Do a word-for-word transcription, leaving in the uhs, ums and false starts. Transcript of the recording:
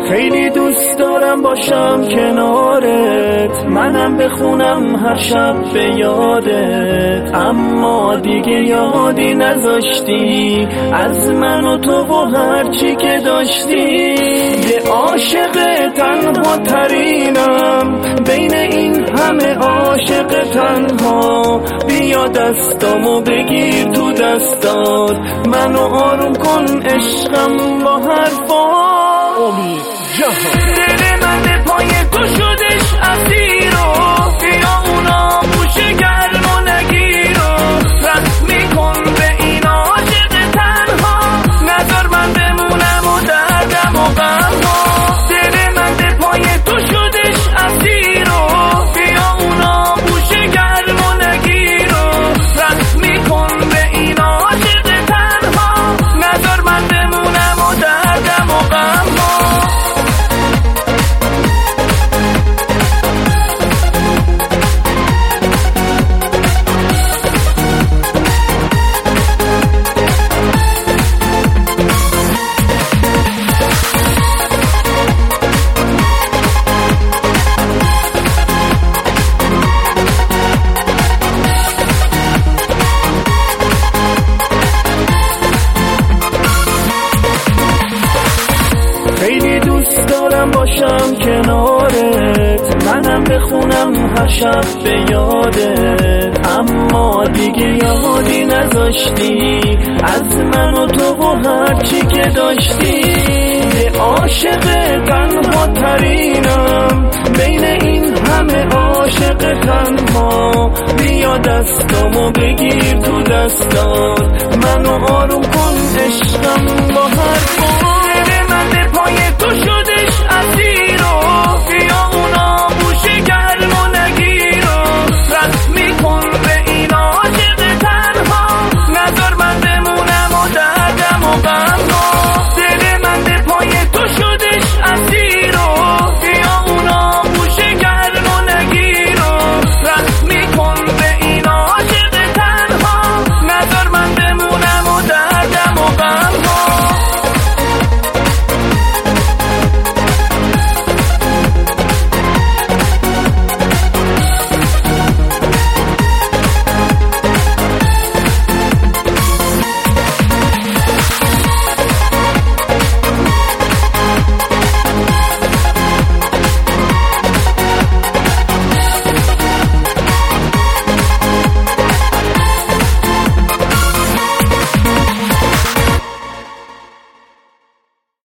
خیلی دوست دارم باشم کنارت، منم بخونم هر شب به یادت، اما دیگه یادی نذاشتی از من و تو و هر چی که داشتی. یه عاشق تنها ترینم بین این همه عاشق تنها، بیا دستامو بگیر تو دستات، منو آروم کن عشقم با حرفات. امید جهان دل من به پای تو شدش اسیر و بیا اونا بوشه گرم و نگیر و رد میکن به این عاشق تنها، نذار من بمونم و دردم و غم ها. دل من به پای تو شدش اسیر و بیا اونا بوشه گرم و نگیر و رد میکن به این عاشق تنها، نذار من بمونم و دردم و غم ها. خیلی دوست دارم باشم کنارت، منم بخونم هر شب به یادت، اما دیگه یادی نذاشتی از من و تو و هر چی که داشتی. یه عاشق تنها ترینم بین این همه عاشق تنها، بیا دستامو بگیر تو دستات، منو آروم کن عشقم با حرفات.